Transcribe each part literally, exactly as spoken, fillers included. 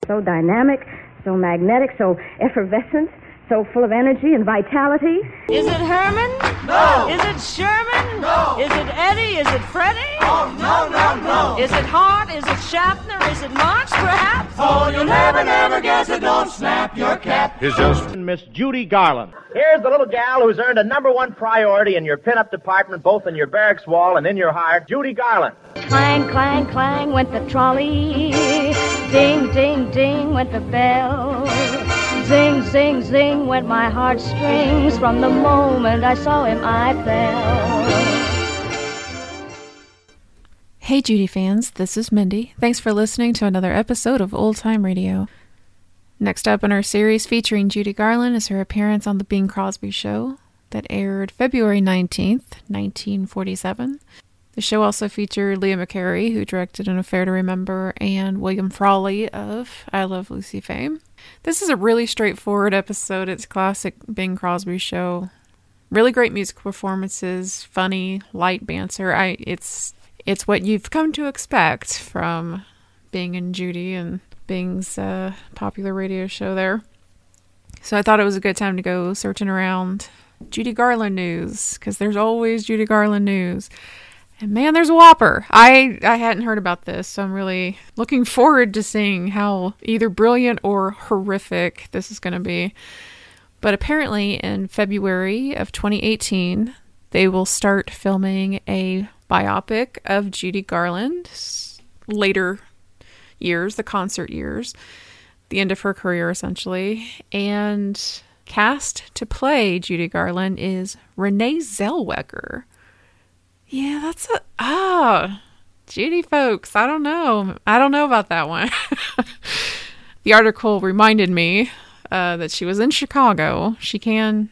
So dynamic, so magnetic, so effervescent, so full of energy and vitality. Is it Herman? No! Is it Sherman? No! Is it Eddie? Is it Freddie? Oh, no, no, no! Is it Hart? Is it Schaffner? Is it March, perhaps? Oh, you'll never, never guess it. Don't snap your cap. Here's just Miss Judy Garland. Here's the little gal who's earned a number one priority in your pinup department, both in your barracks wall and in your heart, Judy Garland. Clang, clang, clang went the trolley. Ding, ding, ding went the bell. Zing, zing, zing went my heartstrings. From the moment I saw him, I fell. Hey Judy fans, this is Mindy. Thanks for listening to another episode of Old Time Radio. Next up in our series featuring Judy Garland is her appearance on The Bing Crosby Show that aired February nineteenth, nineteen forty-seven. The show also featured Leah McCarey, who directed An Affair to Remember, and William Frawley of I Love Lucy fame. This is a really straightforward episode. It's classic Bing Crosby show. Really great musical performances, funny, light banter. I it's it's what you've come to expect from Bing and Judy and Bing's uh, popular radio show there. So I thought it was a good time to go searching around Judy Garland news, because there's always Judy Garland news. And man, there's a whopper. I, I hadn't heard about this, so I'm really looking forward to seeing how either brilliant or horrific this is going to be. But apparently in February of twenty eighteen, they will start filming a biopic of Judy Garland's later years, the concert years, the end of her career essentially. And cast to play Judy Garland is Renee Zellweger. Yeah, that's a... Ah, Judy folks, I don't know. I don't know about that one. The article reminded me uh, that she was in Chicago. She can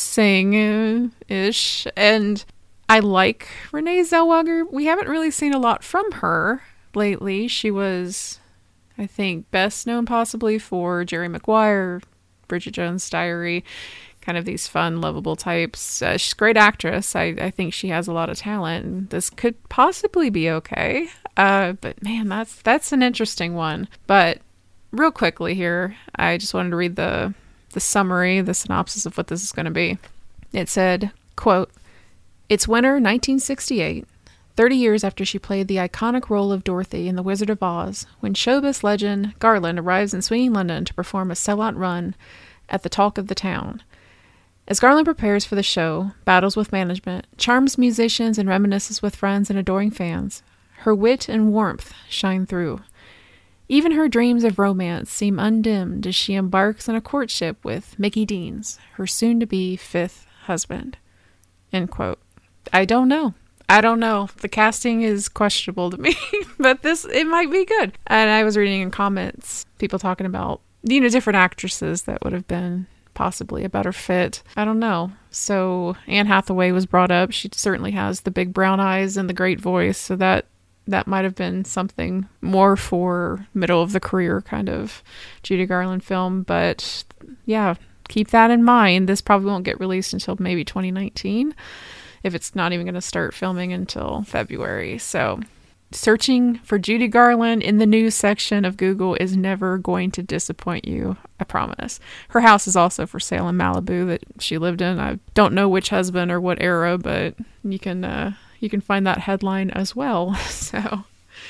sing-ish. And I like Renee Zellweger. We haven't really seen a lot from her lately. She was, I think, best known possibly for Jerry Maguire, Bridget Jones' Diary, kind of these fun, lovable types. Uh, she's a great actress. I, I think she has a lot of talent, and this could possibly be okay. Uh, but man, that's that's an interesting one. But real quickly here, I just wanted to read the the summary, the synopsis of what this is going to be. It said, quote, "It's winter nineteen sixty-eight, thirty years after she played the iconic role of Dorothy in The Wizard of Oz, when showbiz legend Garland arrives in swinging London to perform a sellout run at the Talk of the Town. As Garland prepares for the show, battles with management, charms musicians, and reminisces with friends and adoring fans, her wit and warmth shine through. Even her dreams of romance seem undimmed as she embarks on a courtship with Mickey Deans, her soon-to-be fifth husband." End quote. I don't know. I don't know. The casting is questionable to me, but this, it might be good. And I was reading in comments, people talking about, you know, different actresses that would have been possibly a better fit. I don't know. So Anne Hathaway was brought up. She certainly has the big brown eyes and the great voice. So that that might have been something more for middle of the career kind of Judy Garland film. But yeah, keep that in mind. This probably won't get released until maybe twenty nineteen, if it's not even going to start filming until February. So searching for Judy Garland in the news section of Google is never going to disappoint you, I promise. Her house is also for sale in Malibu that she lived in. I don't know which husband or what era, but you can uh, you can find that headline as well. So,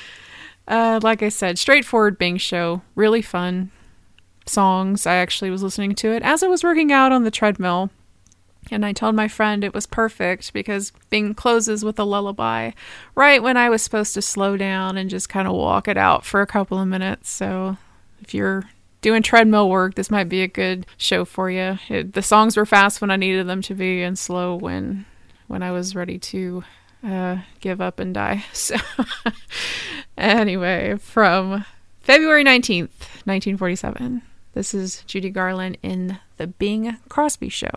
uh, like I said, straightforward Bing show, really fun songs. I actually was listening to it as I was working out on the treadmill. And I told my friend it was perfect because Bing closes with a lullaby right when I was supposed to slow down and just kind of walk it out for a couple of minutes. So if you're doing treadmill work, this might be a good show for you. It, the songs were fast when I needed them to be and slow when when I was ready to uh, give up and die. So anyway, from February nineteenth, nineteen forty-seven, this is Judy Garland in The Bing Crosby Show.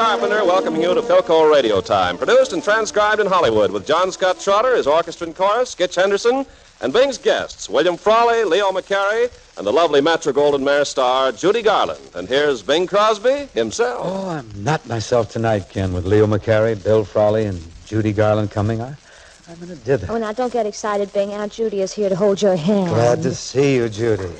Carpenter welcoming you to Philco Radio Time. Produced and transcribed in Hollywood with John Scott Trotter, his orchestra and chorus, Skitch Henderson, and Bing's guests, William Frawley, Leo McCarey, and the lovely Metro-Goldwyn-Mayer star, Judy Garland. And here's Bing Crosby himself. Oh, I'm not myself tonight, Ken, with Leo McCarey, Bill Frawley, and Judy Garland coming. I, I'm in a dither. Oh, now, don't get excited, Bing. Aunt Judy is here to hold your hand. Glad to see you, Judy.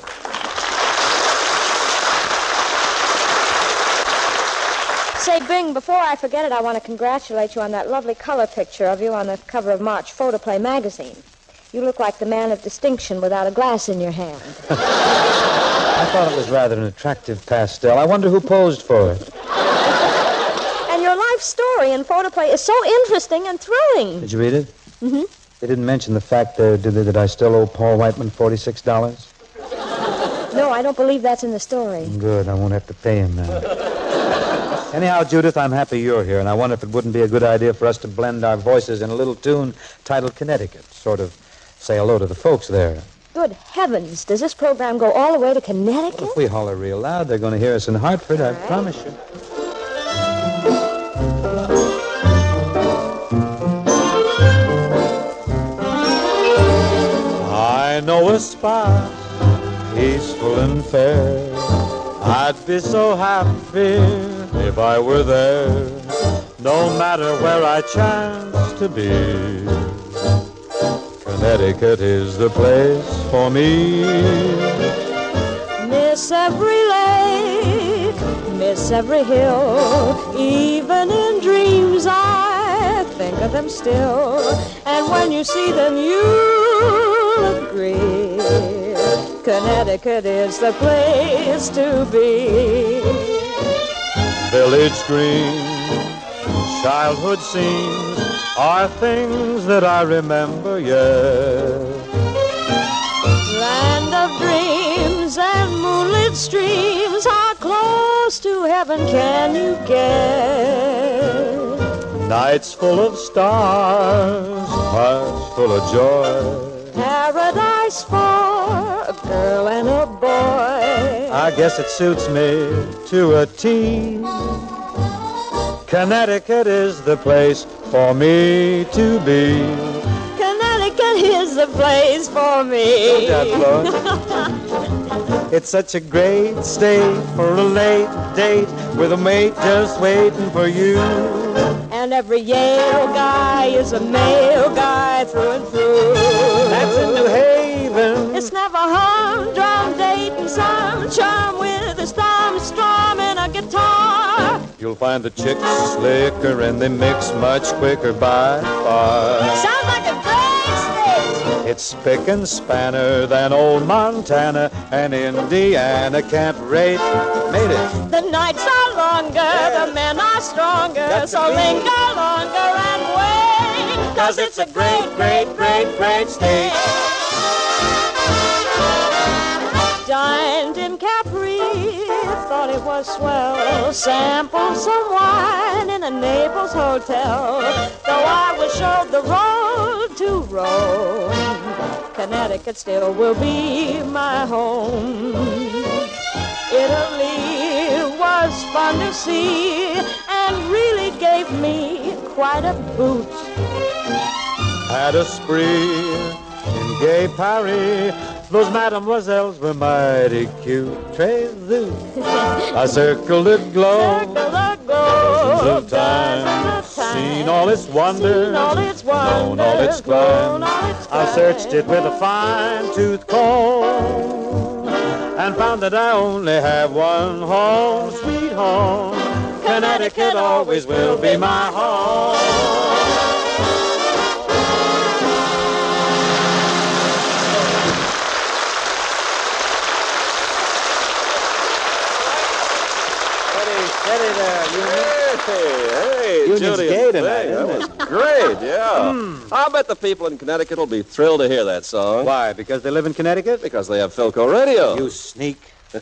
Say, Bing, before I forget it, I want to congratulate you on that lovely color picture of you on the cover of March Photoplay magazine. You look like the man of distinction without a glass in your hand. I thought it was rather an attractive pastel. I wonder who posed for it. And your life story in Photoplay is so interesting and thrilling. Did you read it? Mm-hmm. They didn't mention the fact, uh, did they, that I still owe Paul Whiteman forty-six dollars? No, I don't believe that's in the story. Good, I won't have to pay him now. Anyhow, Judith, I'm happy you're here, and I wonder if it wouldn't be a good idea for us to blend our voices in a little tune titled Connecticut, sort of say hello to the folks there. Good heavens, does this program go all the way to Connecticut? Well, if we holler real loud, they're going to hear us in Hartford, I promise you. I know a spot, peaceful and fair. I'd be so happy if I were there, no matter where I chance to be. Connecticut is the place for me. Miss every lake, miss every hill, even in dreams I think of them still. And when you see them, you'll agree, Connecticut is the place to be. Village green, childhood scenes are things that I remember, yes. Land of dreams and moonlit streams, how close to heaven can you get? Nights full of stars, hearts full of joy. Paradise for a girl and a boy. I guess it suits me to a T. Connecticut is the place for me to be. Connecticut is the place for me. No doubt, it's such a great state for a late date with a mate just waiting for you. And every Yale guy is a male guy through and through. That's in New Haven. It's never humdrum dating some charm with his thumb strumming a guitar. You'll find the chicks slicker and they mix much quicker by far. Sounds like a great state. It's spick and spanner than old Montana, and Indiana can't rate. Made it. The nights are longer, yeah. The men are stronger, so linger longer and wait, 'cause it's a great, great, great, great state. Dined in Capri, thought it was swell, sampled some wine in a Naples hotel, though I was showed the road to Rome, Connecticut still will be my home. Italy was fun to see and really gave me quite a boot. Had a spree in gay Paris, those mademoiselles were mighty cute. Très zoot. I circled the globe, dozens of times, seen all its wonders, known all its climes. I searched it with a fine-tooth comb and found that I only have one home, sweet home. Connecticut always will be my home. Steady there, Union. Hey, hey, Judy. Gay tonight, hey, that was great, yeah. mm. I bet the people in Connecticut will be thrilled to hear that song. Why, because they live in Connecticut? Because they have Philco Radio. You sneak.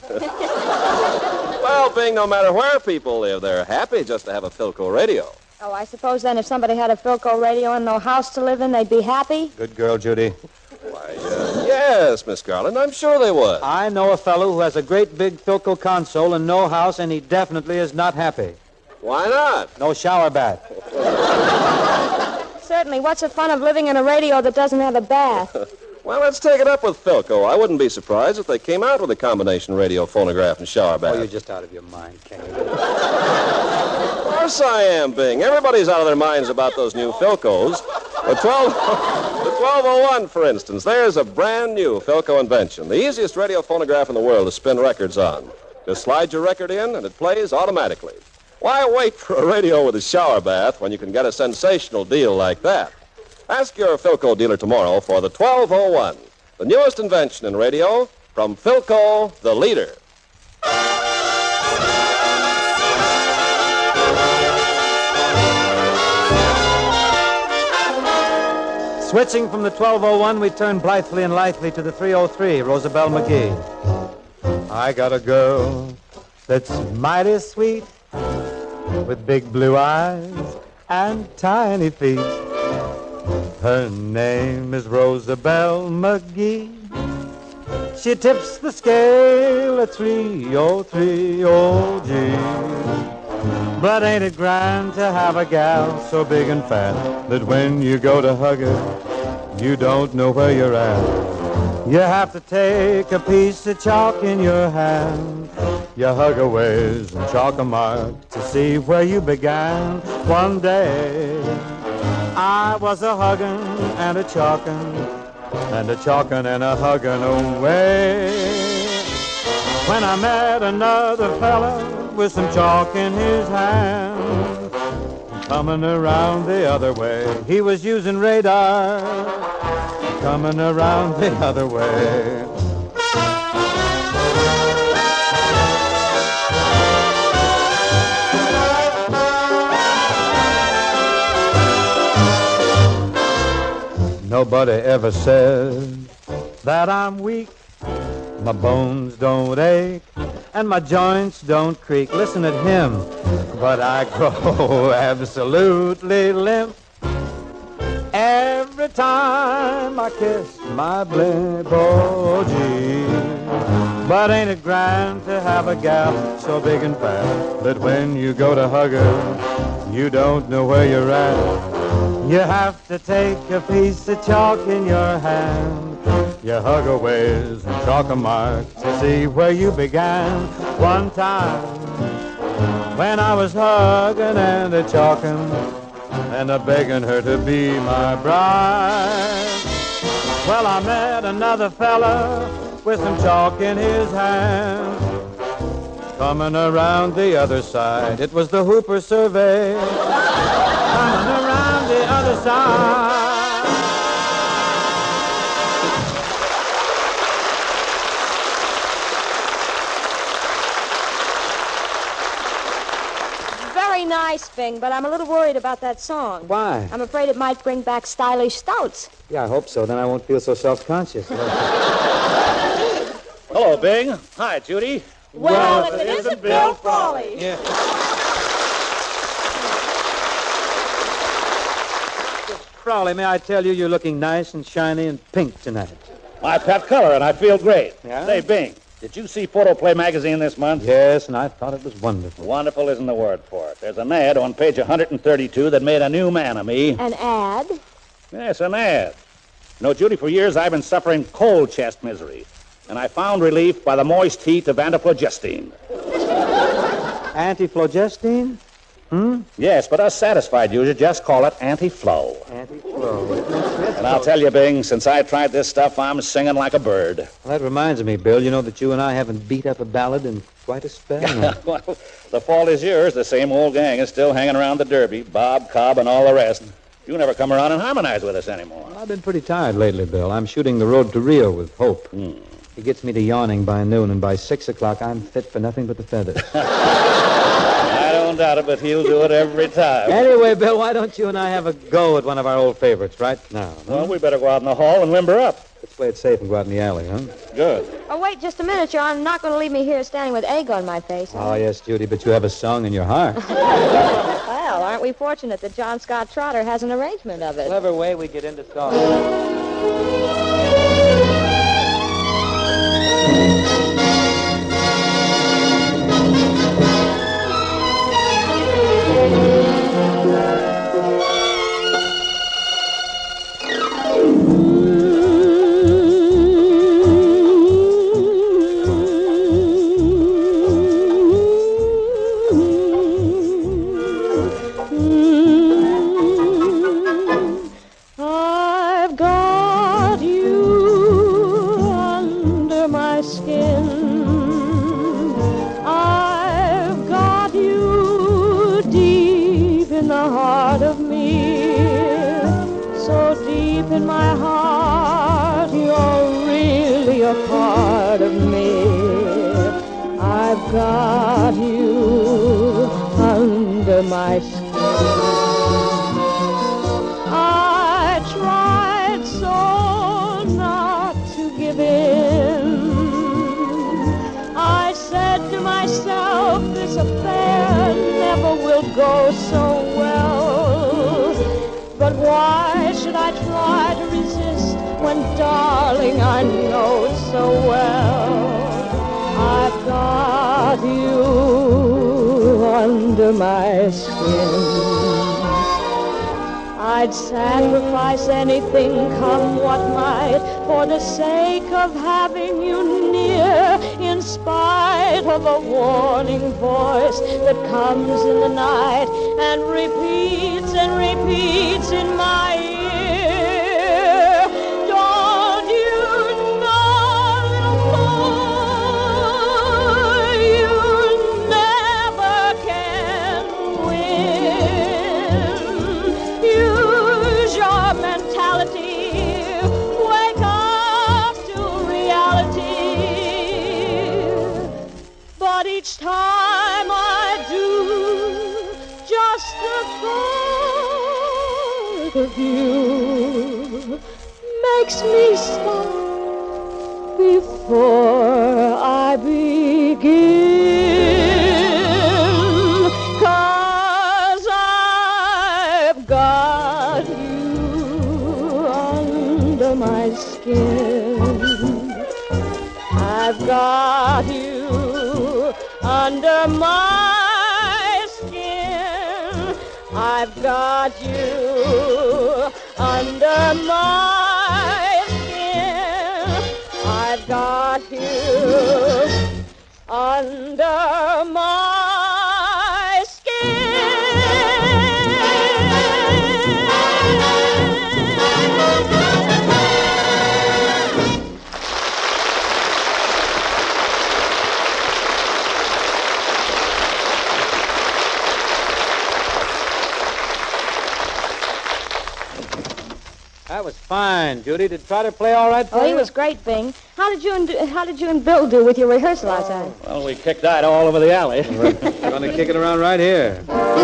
Well, Bing, no matter where people live, they're happy just to have a Philco Radio. Oh, I suppose then if somebody had a Philco radio and no house to live in, they'd be happy? Good girl, Judy. Why, uh, yes, Miss Garland, I'm sure they would. I know a fellow who has a great big Philco console and no house, and he definitely is not happy. Why not? No shower bath. Certainly. What's the fun of living in a radio that doesn't have a bath? Well, let's take it up with Philco. I wouldn't be surprised if they came out with a combination radio, phonograph, and shower bath. Oh, you're just out of your mind, Kenny. Of course I am, Bing. Everybody's out of their minds about those new Philcos. The twelve, the twelve oh one, for instance, there's a brand new Philco invention. The easiest radio phonograph in the world to spin records on. Just slide your record in, and it plays automatically. Why wait for a radio with a shower bath when you can get a sensational deal like that? Ask your Philco dealer tomorrow for the twelve oh one, the newest invention in radio from Philco, the leader. Switching from the twelve oh one, we turn blithely and lithely to the three oh three, Rosabelle McGee. I got a girl that's mighty sweet, with big blue eyes and tiny feet. Her name is Rosabelle McGee. She tips the scale at three oh three, oh gee. But ain't it grand to have a gal so big and fat that when you go to hug her, you don't know where you're at. You have to take a piece of chalk in your hand. You hug a ways and chalk a mark to see where you began. One day I was a huggin' and a chalkin', and a chalkin' and a huggin' away, when I met another fella with some chalk in his hand, coming around the other way. He was using radar, coming around the other way. Nobody ever says that I'm weak. My bones don't ache and my joints don't creak. Listen at him, but I grow absolutely limp every time I kiss my blimp. Oh, gee. But ain't it grand to have a gal so big and fat that when you go to hug her, you don't know where you're at. You have to take a piece of chalk in your hand. You hug a ways and chalk a mark to see where you began. One time when I was hugging and a chalking and a begging her to be my bride, well, I met another fella with some chalk in his hand, coming around the other side. It was the Hooper survey, coming around the other side. Very nice, Bing, but I'm a little worried about that song. Why? I'm afraid it might bring back stylish stouts. Yeah, I hope so. Then I won't feel so self-conscious. Hello, Bing. Hi, Judy. Well, well if it isn't, isn't Bill Frawley. Yeah. Frawley, may I tell you, you're looking nice and shiny and pink tonight. My pet color, and I feel great. Yeah? Say, Bing, did you see Photoplay magazine this month? Yes, and I thought it was wonderful. Wonderful isn't the word for it. There's an ad on page one hundred thirty-two that made a new man of me. An ad? Yes, an ad. You know, Judy, for years I've been suffering cold chest misery, and I found relief by the moist heat of antiflogestine. Antiflogestine? Hmm? Yes, but us satisfied users just call it anti-flow. Anti-flow. And I'll tell you, Bing, since I tried this stuff, I'm singing like a bird. Well, that reminds me, Bill, you know that you and I haven't beat up a ballad in quite a spell. Well, the fault is yours. The same old gang is still hanging around the Derby, Bob, Cobb, and all the rest. You never come around and harmonize with us anymore. Well, I've been pretty tired lately, Bill. I'm shooting the road to Rio with Hope. Hmm. He gets me to yawning by noon, and by six o'clock, I'm fit for nothing but the feathers. I don't doubt it, but he'll do it every time. Anyway, Bill, why don't you and I have a go at one of our old favorites right now? Huh? Well, we better go out in the hall and limber up. Let's play it safe and go out in the alley, huh? Good. Oh, wait just a minute. You're not going to leave me here standing with egg on my face. Oh, yes, Judy, but you have a song in your heart. Well, aren't we fortunate that John Scott Trotter has an arrangement of it? Clever way we get into song. in my heart, you're really a part of me. I've got you under my skin. I tried so not to give in. I said to myself, this affair never will go so well. But why should I try to resist when, darling, I know so well I've got you under my skin. I'd sacrifice anything, come what might, for the sake of having you near, in spite of a warning voice that comes in the night and repeats and repeats in my ear. Don't you know, little boy, you never can win. Use your mentality, wake up to reality. But each time I do, just the thought of you makes me stop before I begin. 'Cause I've got you under my skin. I've got you under my skin. I've got you under my skin. I've got you under my That was fine, Judy. Did Trotter play all right for Oh, he you? was great, Bing. How did you and how did you and Bill do with your rehearsal outside? Well, we kicked that all over the alley. We're going to kick it around right here.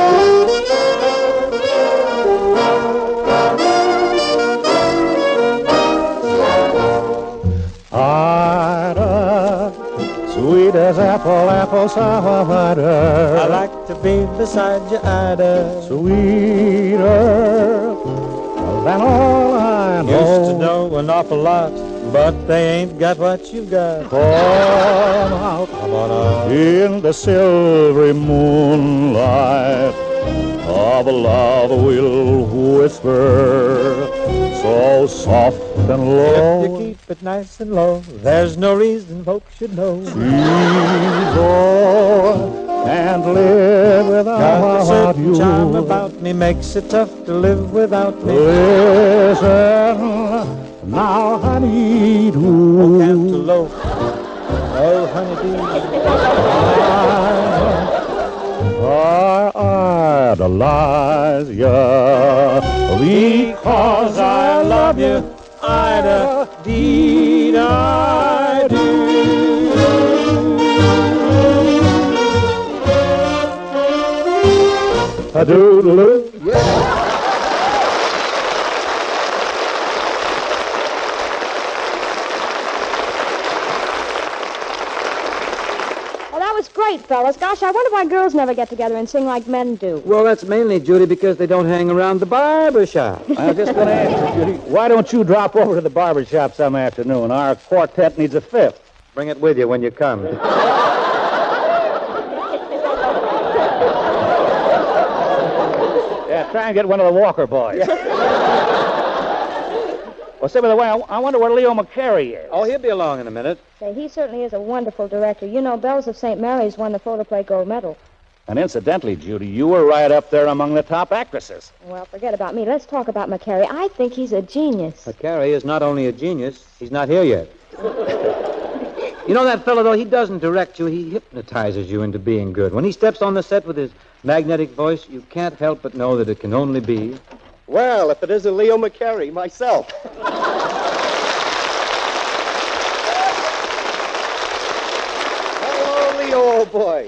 Ida, sweet as apple, apple cider. I like to be beside you, Ida. Sweeter than all I know. Used to know an awful lot, but they ain't got what you got. Come out, Come on out. in the silvery moonlight of love we'll whisper, so soft and low. If you keep it nice and low, there's no reason folks should know. Please, oh, can't live Got a without certain you. charm about me, makes it tough to live without me. Listen, now I need you. Oh, cantaloupe. Oh, honeybee. I idolize you because I love you, Ida, deed I do. A doodle-oo. Well, that was great, fellas. Gosh, I wonder why girls never get together and sing like men do. Well, that's mainly, Judy, because they don't hang around the barber shop. I was just going to ask you, Judy, why don't you drop over to the barber shop some afternoon? Our quartet needs a fifth. Bring it with you when you come. Yeah, try and get one of the Walker boys. Well, say, by the way, I, I wonder where Leo McCarey is. Oh, he'll be along in a minute. Say, he certainly is a wonderful director. You know, Bells of Saint Mary's won the photoplay gold medal. And incidentally, Judy, you were right up there among the top actresses. Well, forget about me. Let's talk about McCary. I think he's a genius. McCary is not only a genius, he's not here yet. You know that fellow, though, he doesn't direct you. He hypnotizes you into being good. When he steps on the set with his magnetic voice, you can't help but know that it can only be Well, if it isn't Leo McCarey, myself. Hello, Leo, old boy.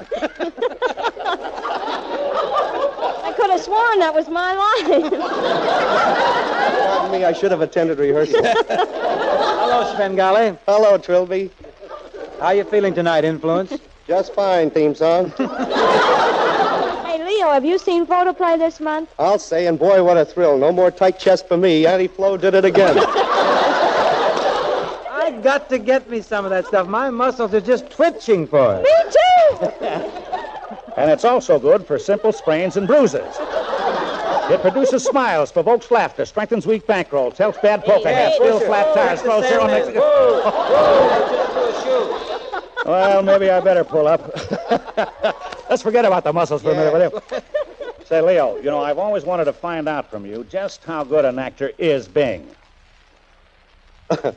I could have sworn that was my line. Pardon me, I should have attended rehearsal. Hello, Svengali. Hello, Trilby. How you feeling tonight, Influence? Just fine, theme song. Hey, Leo, have you seen Photoplay this month? I'll say, and boy, what a thrill. No more tight chest for me. Auntie Flo did it again. I got to get me some of that stuff. My muscles are just twitching for it. Me too! And it's also good for simple sprains and bruises. It produces smiles, provokes laughter, strengthens weak bankrolls, helps bad poker hands, fills flat tires, throws zero makes... Whoa! Whoa! Well, maybe I better pull up. Let's forget about the muscles for Yeah. a minute, will you? Say, Leo, you know, I've always wanted to find out from you just how good an actor is Bing. The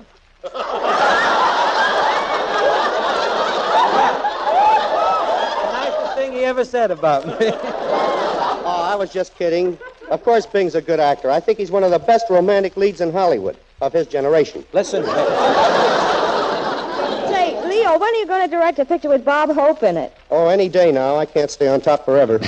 nicest thing he ever said about me. Oh, I was just kidding. Of course, Bing's a good actor. I think he's one of the best romantic leads in Hollywood of his generation. Listen. Say, Leo, when are you going to direct a picture with Bob Hope in it? Oh, any day now. I can't stay on top forever.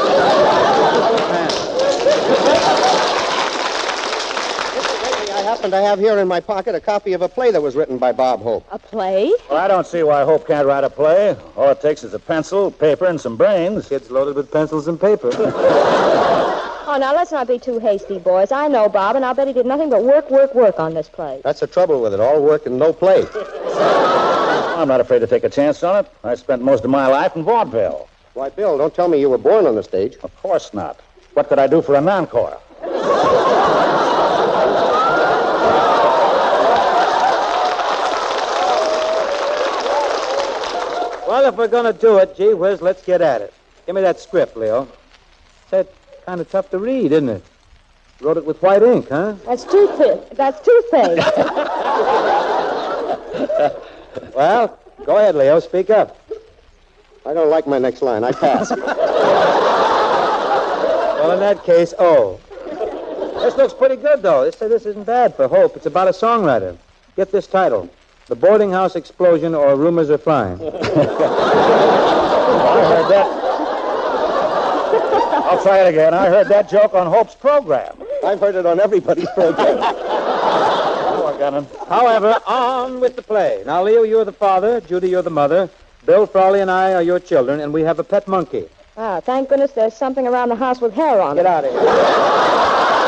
I happen to have here in my pocket a copy of a play that was written by Bob Hope. A play? Well, I don't see why Hope can't write a play. All it takes is a pencil, paper, and some brains. Kids loaded with pencils and paper. Oh, now, let's not be too hasty, boys. I know Bob, and I'll bet he did nothing but work, work, work on this play. That's the trouble with it. All work and no play. I'm not afraid to take a chance on it. I spent most of my life in vaudeville. Why, Bill, don't tell me you were born on the stage. Of course not. What could I do for an encore? Well, if we're going to do it, gee whiz, let's get at it. Give me that script, Leo. That's kind of tough to read, isn't it? Wrote it with white ink, huh? That's toothpaste. That's toothpaste. Well, go ahead, Leo. Speak up. I don't like my next line. I pass. Well, in that case, oh. This looks pretty good, though. This, this isn't bad for Hope. It's about a songwriter. Get this title. The Boarding House Explosion or Rumors Are Flying. I heard that. I'll try it again. I heard that joke on Hope's program. I've heard it on everybody's program. Oh, Gunnan. However, on with the play. Now, Leo, you're the father. Judy, you're the mother. Bill, Frawley, and I are your children, and we have a pet monkey. Ah, thank goodness there's something around the house with hair on Get it. out of here.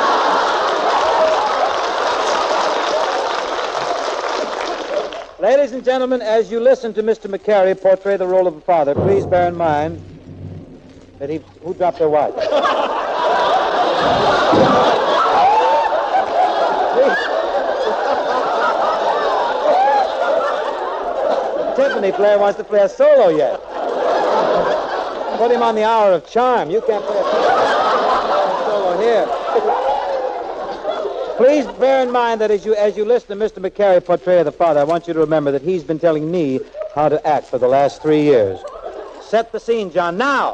Ladies and gentlemen, as you listen to Mister McCarey portray the role of a father, please bear in mind that he... Who dropped their watch? Tiffany player wants to play a solo yet. Put him on the hour of charm. You can't play a solo here. Please bear in mind that as you as you listen to Mister McCarey portray the father, I want you to remember that he's been telling me how to act for the last three years. Set the scene, John, now.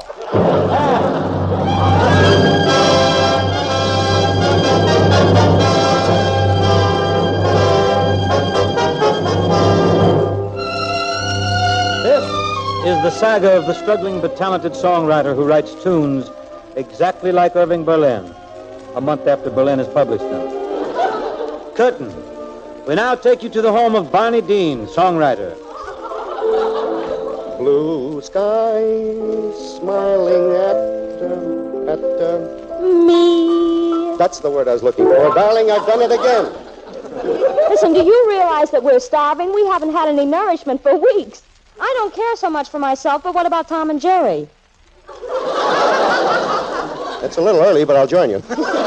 This is the saga of the struggling but talented songwriter who writes tunes exactly like Irving Berlin, a month after Berlin has published them. Curtain. We now take you to the home of Barney Dean, songwriter. Blue skies smiling at, uh, at, uh... Me. That's the word I was looking for. Darling, I've done it again. Listen, do you realize that we're starving? We haven't had any nourishment for weeks. I don't care so much for myself, but what about Tom and Jerry? It's a little early, but I'll join you.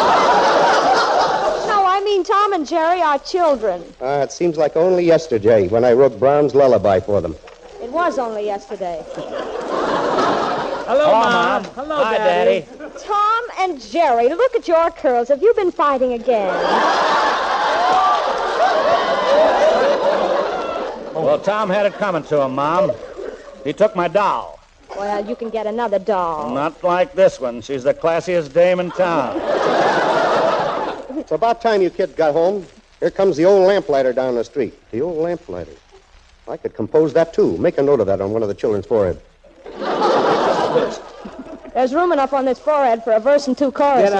No, I mean Tom and Jerry are children. Uh, it seems like only yesterday when I wrote Brahms' Lullaby for them. It was only yesterday. Hello, Mom. Hello, Hi, Daddy. Tom and Jerry, look at your curls. Have you been fighting again? Well, Tom had it coming to him, Mom. He took my doll. Well, you can get another doll. Not like this one. She's the classiest dame in town. It's about time you kids got home. Here comes the old lamplighter down the street. The old lamplighter. I could compose that, too. Make a note of that on one of the children's forehead. There's room enough on this forehead for a verse and two choruses.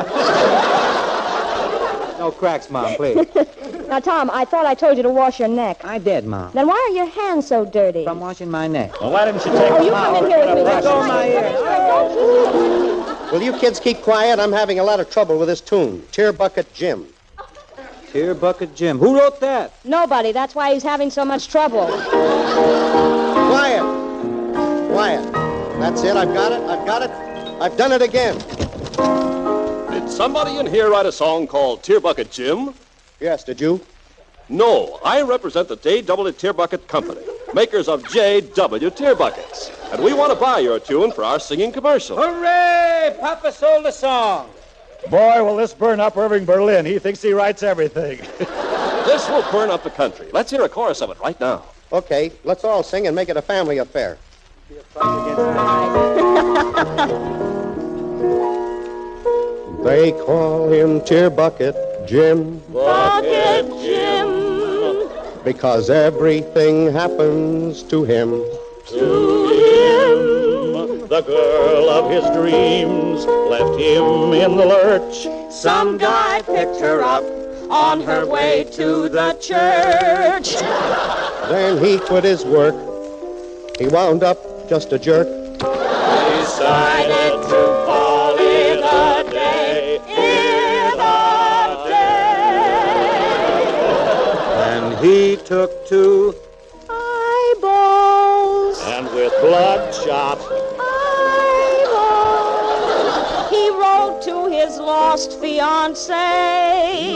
No cracks, Mom, please. Now, Tom, I thought I told you to wash your neck. I did, Mom. Then why are your hands so dirty? I'm washing my neck. Well, why didn't you take Oh, you come in here with me. Let go of my ear. Will you kids keep quiet? I'm having a lot of trouble with this tune. Tear Bucket Jim. Tear Bucket Jim. Who wrote that? Nobody. That's why he's having so much trouble. Quiet. Quiet. That's it. I've got it. I've got it. I've done it again. Did somebody in here write a song called Tear Bucket Jim? Yes, did you? No, I represent the J W Tear Bucket Company, makers of J W Tear Buckets. And we want to buy your tune for our singing commercial. Hooray! Papa sold a song. Boy, will this burn up Irving Berlin. He thinks he writes everything. This will burn up the country. Let's hear a chorus of it right now. Okay, let's all sing and make it a family affair. They call him Tear Bucket Jim. Bucket Jim. Because everything happens to him. To him, the girl of his dreams left him in the lurch. Some guy picked her up on her way to the church. Then he quit his work. He wound up just a jerk. Decided to call it a day, it a day. And he took to Eyeballs. And with bloodshot Eyeballs. He wrote to his lost fiancée.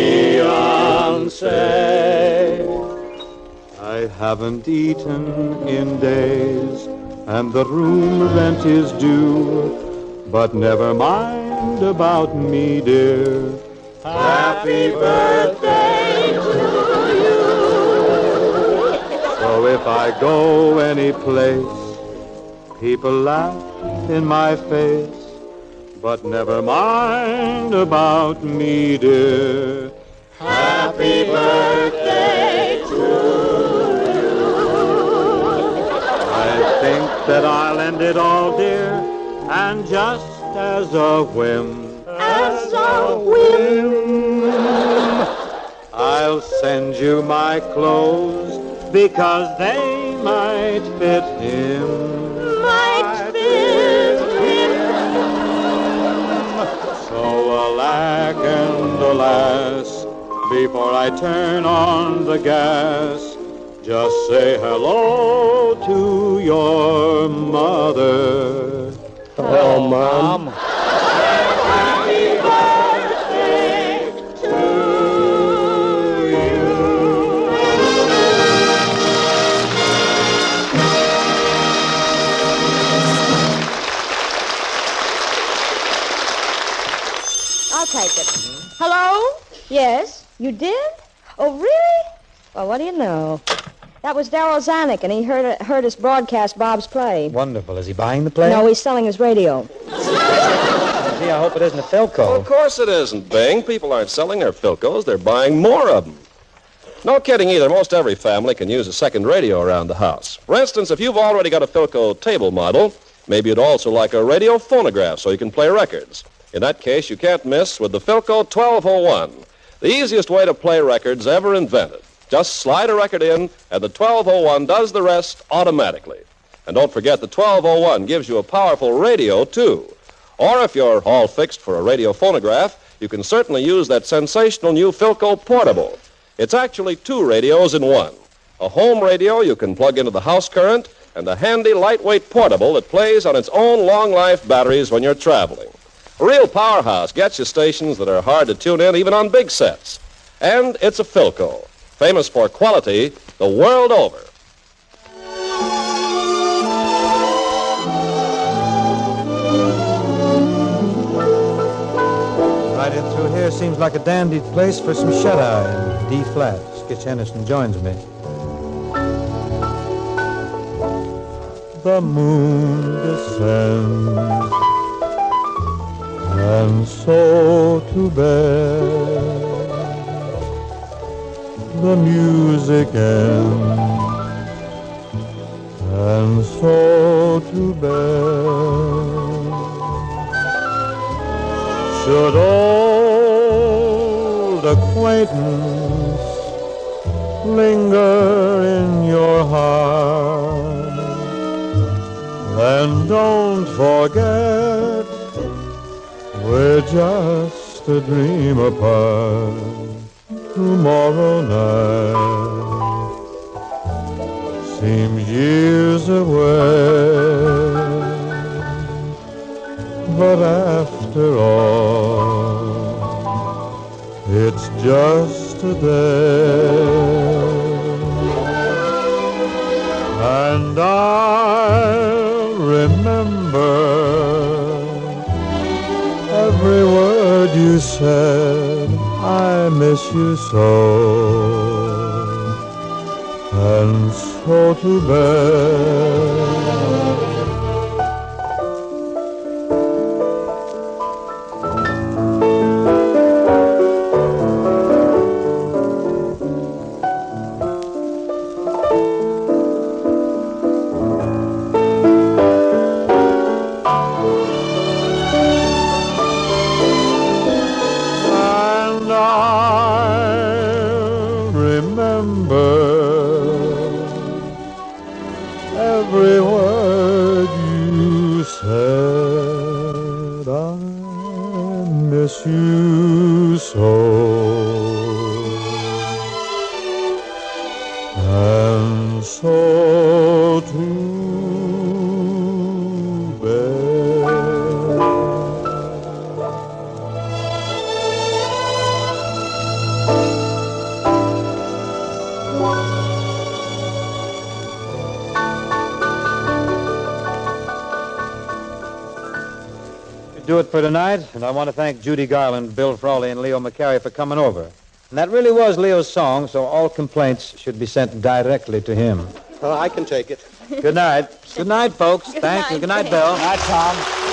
Fiancé, I haven't eaten in days, and the room rent is due. But never mind about me, dear. Happy birthday to you. So if I go any place, people laugh in my face. But never mind about me, dear. Happy birthday to you. I think that I'll end it all, dear, and just as a whim, As a whim, I'll send you my clothes because they might fit him. might fit him. So alack and alas, before I turn on the gas, just say hello to your mother. Hello, Mom. Happy birthday to you. I'll take it. Hello? Yes? You did? Oh, really? Well, what do you know? That was Darryl Zanuck, and he heard heard us broadcast Bob's play. Wonderful. Is he buying the play? No, he's selling his radio. Gee, I hope it isn't a Philco. Well, of course it isn't, Bing. People aren't selling their Philcos. They're buying more of them. No kidding either. Most every family can use a second radio around the house. For instance, if you've already got a Philco table model, maybe you'd also like a radio phonograph so you can play records. In that case, you can't miss with the Philco twelve oh one, the easiest way to play records ever invented. Just slide a record in, and the twelve oh one does the rest automatically. And don't forget, the twelve oh one gives you a powerful radio, too. Or if you're all fixed for a radio phonograph, you can certainly use that sensational new Philco Portable. It's actually two radios in one. A home radio you can plug into the house current, and a handy, lightweight portable that plays on its own long-life batteries when you're traveling. A real powerhouse gets you stations that are hard to tune in even on big sets. And it's a Philco, famous for quality the world over. Right in through here seems like a dandy place for some shut-eye in D-flat. Skitch Henderson joins me. The moon descends, and so to bed. The music ends, and so to bed. Should old acquaintance linger in your heart, then don't forget we're just a dream apart. Tomorrow night seems years away, but after all, it's just a day. And I'll remember every word you said. I miss you so, and so to bed. Every word you said, I miss you so, and so to bed. Do it for tonight, and I want to thank Judy Garland, Bill Frawley, and Leo McCarey for coming over. And that really was Leo's song, so all complaints should be sent directly to him. Well, I can take it. Good night. Good night, folks. Good Thanks, night, and good night, Bill. Bill. Good night, Tom.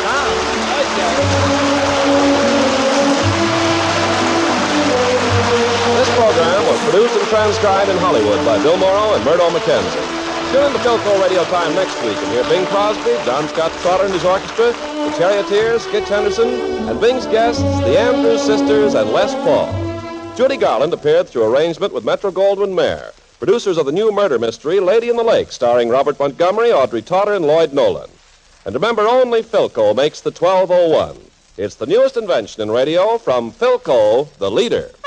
This program was produced and transcribed in Hollywood by Bill Morrow and Murdo McKenzie. Tune in to Philco Radio Time next week and hear Bing Crosby, John Scott Trotter and his orchestra, the Charioteers, Skitch Henderson, and Bing's guests, the Andrews Sisters, and Les Paul. Judy Garland appeared through arrangement with Metro-Goldwyn-Mayer, producers of the new murder mystery Lady in the Lake, starring Robert Montgomery, Audrey Totter, and Lloyd Nolan. And remember, only Philco makes the twelve oh one. It's the newest invention in radio from Philco, the leader.